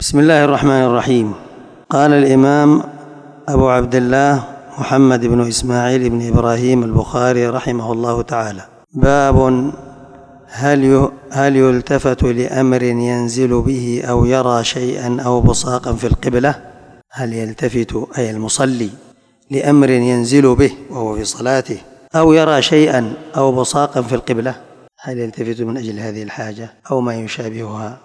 بسم الله الرحمن الرحيم. قال الإمام أبو عبد الله محمد بن إسماعيل بن إبراهيم البخاري رحمه الله تعالى: باب هل يلتفت لأمر ينزل به أو يرى شيئا أو بصاقا في القبلة؟ هل يلتفت أي المصلي لأمر ينزل به وهو في صلاته أو يرى شيئا أو بصاقا في القبلة؟ هل يلتفت من أجل هذه الحاجة أو ما يشابهها؟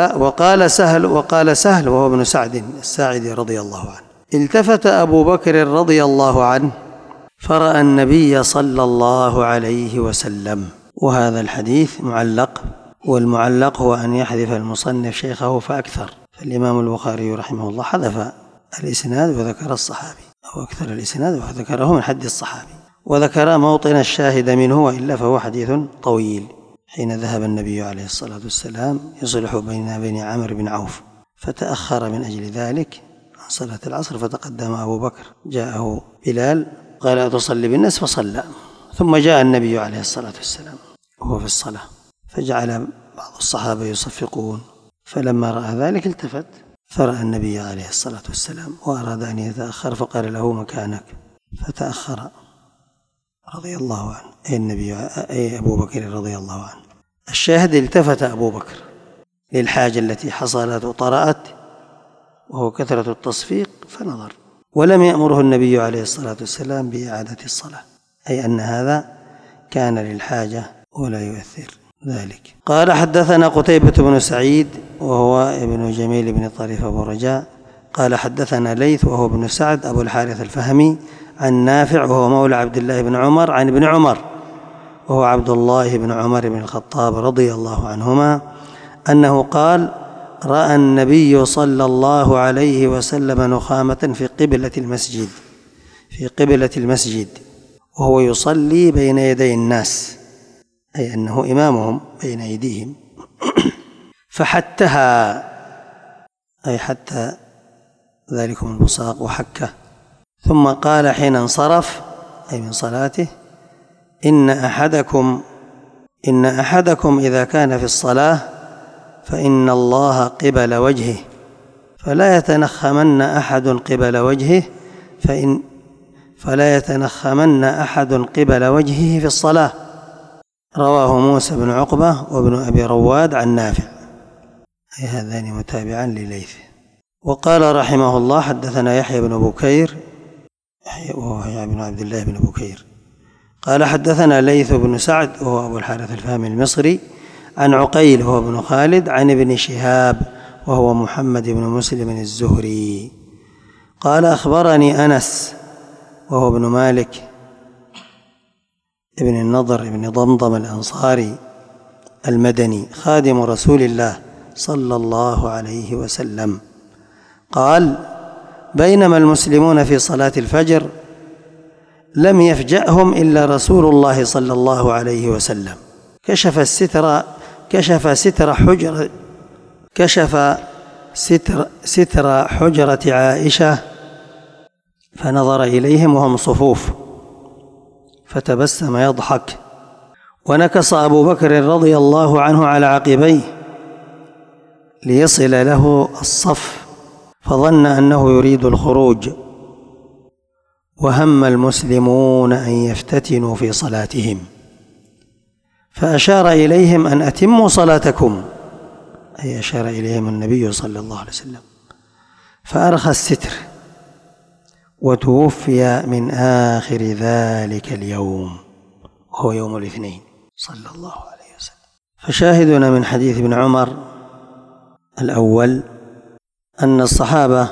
وقال سهل وهو ابن سعد الساعدي رضي الله عنه: التفت أبو بكر رضي الله عنه فرأى النبي صلى الله عليه وسلم. وهذا الحديث معلق، والمعلق هو أن يحذف المصنف شيخه فأكثر، فالإمام البخاري رحمه الله حذف الإسناد وذكر الصحابي، أو أكثر الإسناد وذكره من حد الصحابي، وذكر موطن الشاهد منه، وإلا فهو حديث طويل. حين ذهب النبي عليه الصلاة والسلام يصلح بين عمرو بن عوف، فتأخر من أجل ذلك عن صلاة العصر، فتقدم أبو بكر، جاءه بلال قال: أتصلي بالناس؟ فصلى، ثم جاء النبي عليه الصلاة والسلام وهو في الصلاة، فجعل بعض الصحابة يصفقون، فلما رأى ذلك التفت فرأى النبي عليه الصلاة والسلام وأراد أن يتأخر، فقال له: مكانك، فتأخر رضي الله عنه، أي أبو بكر رضي الله عنه. الشاهد: التفت أبو بكر للحاجة التي حصلت وطرأت، وهو كثرة التصفيق، فنظر، ولم يأمره النبي عليه الصلاة والسلام بإعادة الصلاة، أي أن هذا كان للحاجة ولا يؤثر ذلك. قال: حدثنا قتيبة بن سعيد وهو ابن جميل بن طريف أبو رجاء قال: حدثنا ليث وهو ابن سعد أبو الحارث الفهمي عن نافع وهو مولى عبد الله بن عمر عن ابن عمر وهو عبد الله بن عمر بن الخطاب رضي الله عنهما أنه قال: رأى النبي صلى الله عليه وسلم نخامة في قبلة المسجد وهو يصلي بين يدي الناس، أي أنه إمامهم بين أيديهم، فحتها، أي حتى ذلكم البصاق وحكه، ثم قال حين انصرف، أي من صلاته: إن أحدكم إذا كان في الصلاة فإن الله قبل وجهه، فلا يتنخمن أحد قبل وجهه في الصلاة. رواه موسى بن عقبة وابن أبي رواد عن نافع، أي هذان متابعا لليث. وقال رحمه الله: حدثنا يحيى بن بكير وهو بن عبد الله بن بكير قال: حدثنا ليث بن سعد وهو أبو الحارث الفهمي المصري عن عقيل وهو ابن خالد عن ابن شهاب وهو محمد بن مسلم الزهري قال: أخبرني أنس وهو ابن مالك ابن النضر ابن ضمضم الأنصاري المدني خادم رسول الله صلى الله عليه وسلم قال: بينما المسلمون في صلاة الفجر لم يفجأهم إلا رسول الله صلى الله عليه وسلم، كشف ستر حجرة عائشة فنظر إليهم وهم صفوف، فتبسم يضحك، ونكص أبو بكر رضي الله عنه على عقبيه ليصل له الصف، فظن أنه يريد الخروج، وهم المسلمون أن يفتتنوا في صلاتهم، فأشار إليهم أن أتموا صلاتكم، أي أشار إليهم النبي صلى الله عليه وسلم، فأرخى الستر، وتوفي من آخر ذلك اليوم وهو يوم الاثنين صلى الله عليه وسلم. فشاهدنا من حديث ابن عمر الأول أن الصحابة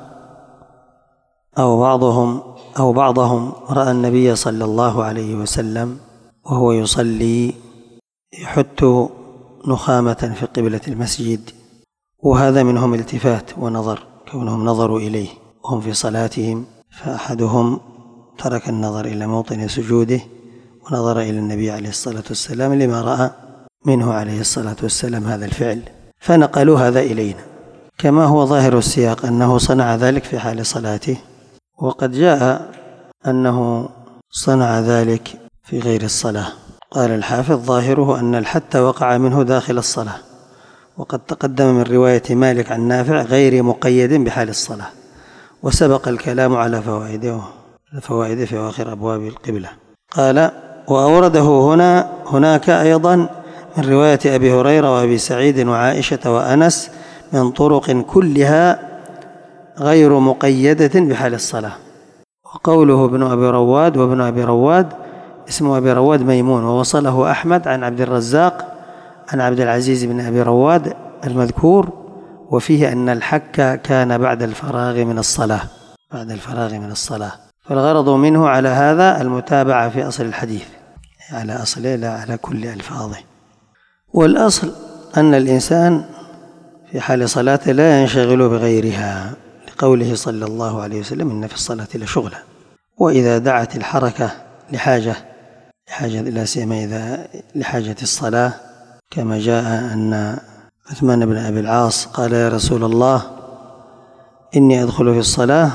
أو بعضهم رأى النبي صلى الله عليه وسلم وهو يصلي يحت نخامة في قبلة المسجد، وهذا منهم التفات ونظر، كونهم نظروا إليه وهم في صلاتهم، فأحدهم ترك النظر إلى موطن سجوده ونظر إلى النبي عليه الصلاة والسلام لما رأى منه عليه الصلاة والسلام هذا الفعل، فنقلوا هذا إلينا، كما هو ظاهر السياق أنه صنع ذلك في حال صلاته، وقد جاء أنه صنع ذلك في غير الصلاة. قال الحافظ: ظاهره أن الحت وقع منه داخل الصلاة، وقد تقدم من رواية مالك عن نافع غير مقيد بحال الصلاة، وسبق الكلام على فوائده في آخر أبواب القبلة. قال: وأورده هناك أيضا من رواية أبي هريرة وأبي سعيد وعائشة وأنس من طرق كلها غير مقيدة بحال الصلاة. وقوله ابن أبي رواد، وابن أبي رواد اسمه أبي رواد ميمون، ووصله أحمد عن عبد الرزاق عن عبد العزيز بن أبي رواد المذكور، وفيه أن الحك كان بعد الفراغ من الصلاة. فالغرض منه على هذا المتابعة في أصل الحديث، على أصله لا على كل ألفاظه. والأصل أن الإنسان في حال صلاته لا ينشغل بغيرها، لقوله صلى الله عليه وسلم: إن في الصلاة لشغلا. وإذا دعت الحركة لحاجة لا سيما إذا لحاجة الصلاة، كما جاء أن عثمان بن أبي العاص قال: يا رسول الله إني أدخل في الصلاة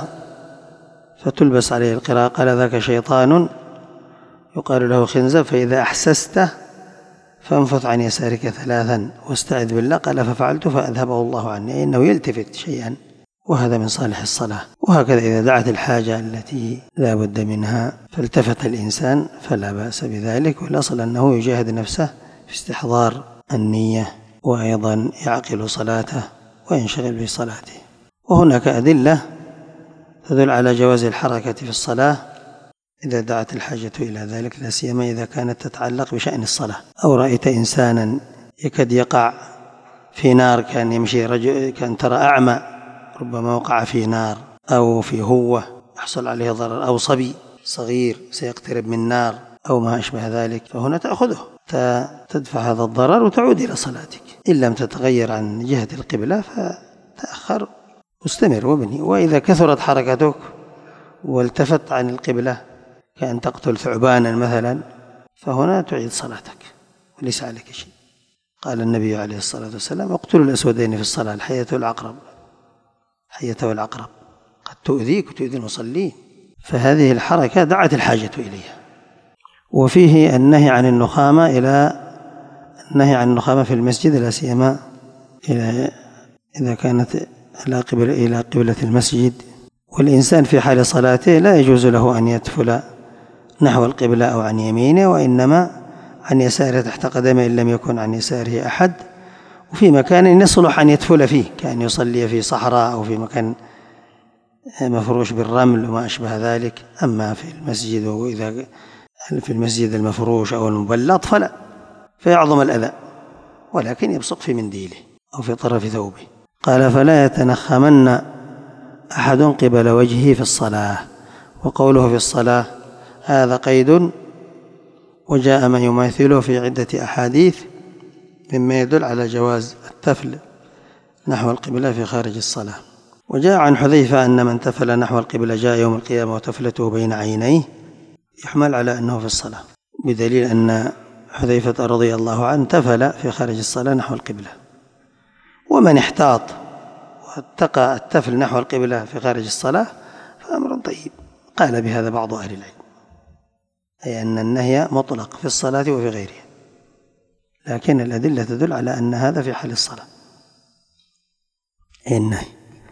فتلبس عليه القراءة، قال: ذاك شيطان يقال له خنزب، فإذا أحسسته فانفث عن يسارك 3 واستعذ بالله، قال: ففعلت فأذهبه الله عني، إنه يلتفت شيئا، وهذا من صالح الصلاة. وهكذا إذا دعت الحاجة التي لا بد منها فالتفت الإنسان فلا بأس بذلك، والأصل أنه يجاهد نفسه في استحضار النية، وأيضا يعقل صلاته وينشغل بصلاته. وهناك أدلة تدل على جواز الحركة في الصلاة إذا دعت الحاجة إلى ذلك، لا سيما إذا كانت تتعلق بشأن الصلاة. أو رأيت إنسانا يكاد يقع في نار، كان يمشي رجل كان ترى أعمى، ربما وقع في نار أو في هوة يحصل عليه ضرر، أو صبي صغير سيقترب من نار أو ما أشبه ذلك، فهنا تأخذه تدفع هذا الضرر وتعود إلى صلاتك. إن لم تتغير عن جهة القبلة فتأخر، مستمر وابني. وإذا كثرت حركتك والتفت عن القبلة كأن تقتل ثعبانا مثلا، فهنا تعيد صلاتك وليس عليك شيء. قال النبي عليه الصلاة والسلام: اقتلوا الأسودين في الصلاة، الحية والعقرب قد تؤذيك وتؤذي المصلين. فهذه الحركة دعت الحاجة إليها. وفيه النهي عن النخامة في المسجد، لا سيما إذا كانت إلى قبلة المسجد. والإنسان في حال صلاته لا يجوز له أن يتفل نحو القبلة أو عن يمينه، وإنما عن يساره تحت قدمه إن لم يكن عن يساره أحد، وفي مكان يصلح أن يتفل فيه، كأن يصلي في صحراء أو في مكان مفروش بالرمل وما أشبه ذلك. أما في المسجد، وإذا في المسجد المفروش أو المبلط فلا، فيعظم الأذى، ولكن يبصق في منديله أو في طرف ثوبه. قال: فلا يتنخمن أحد قبل وجهه في الصلاة. وقوله في الصلاة هذا قيد، وجاء ما يماثله في عدة أحاديث مما يدل على جواز التفل نحو القبلة في خارج الصلاة. وجاء عن حذيفة أن من تفل نحو القبلة جاء يوم القيامة وتفلته بين عينيه، يحمل على أنه في الصلاة، بدليل أن حذيفة رضي الله عنه تفل في خارج الصلاة نحو القبلة. ومن احتاط واتقى التفل نحو القبلة في خارج الصلاة فأمر طيب. قال بهذا بعض أهل العلم، أي أن النهي مطلق في الصلاة وفي غيرها، لكن الأدلة تدل على أن هذا في حال الصلاة النهي.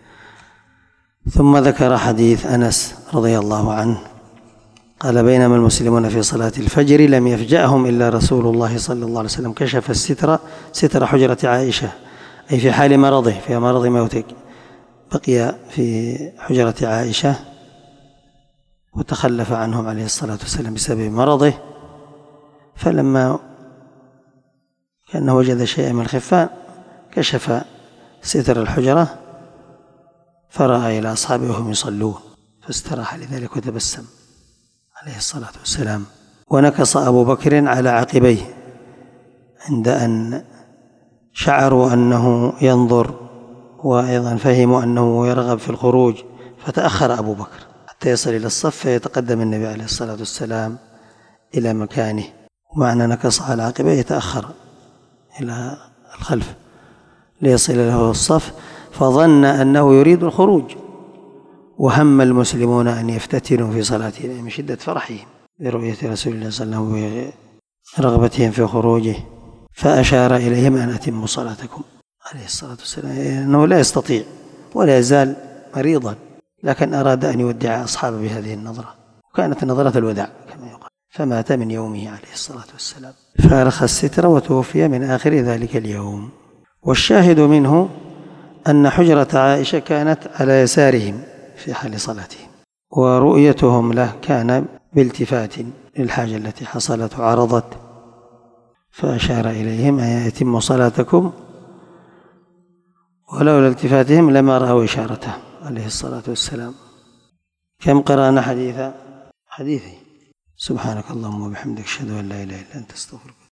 ثم ذكر حديث أنس رضي الله عنه قال: بينما المسلمون في صلاة الفجر لم يفجأهم إلا رسول الله صلى الله عليه وسلم كشف ستر حجرة عائشة، أي في حال مرضه، في مرض موته، بقي في حجرة عائشة وتخلف عنهم عليه الصلاة والسلام بسبب مرضه، فلما كأنه وجد شيئا من الخفان كشف ستر الحجرة فرأى إلى أصحابه وهم يصلون، فاستراح لذلك وتبسم عليه الصلاة والسلام. ونكص أبو بكر على عقبيه عند أن شعروا أنه ينظر، وأيضا فهموا أنه يرغب في الخروج، فتأخر أبو بكر حتى يصل إلى الصف فيتقدم النبي عليه الصلاة والسلام إلى مكانه. ومعنى نكص على عقبيه يتأخر إلى الخلف ليصل له الصف، فظن أنه يريد الخروج، وهم المسلمون أن يفتتنوا في صلاتهم من شدة فرحهم برؤية رسول الله صلى الله عليه وسلم ورغبتهم في خروجه، فأشار إليهم أن أتموا صلاتكم، عليه الصلاة والسلام أنه لا يستطيع ولا يزال مريضا، لكن أراد أن يودع أصحابه بهذه النظرة، وكانت نظرة الوداع كما يقال، فمات من يومه عليه الصلاة والسلام، فارخ الستر وتوفي من آخر ذلك اليوم. والشاهد منه أن حجرة عائشة كانت على يسارهم في حال صلاتهم، ورؤيتهم له كان بالتفات للحاجة التي حصلت وعرضت، فأشار إليهم أن يتموا صلاتكم، ولولا التفاتهم لما رأوا إشارته عليه الصلاة والسلام. كم قرأنا حديثي. سبحانك اللهم وبحمدك أشهد أن لا إله إلا أنت أستغفرك.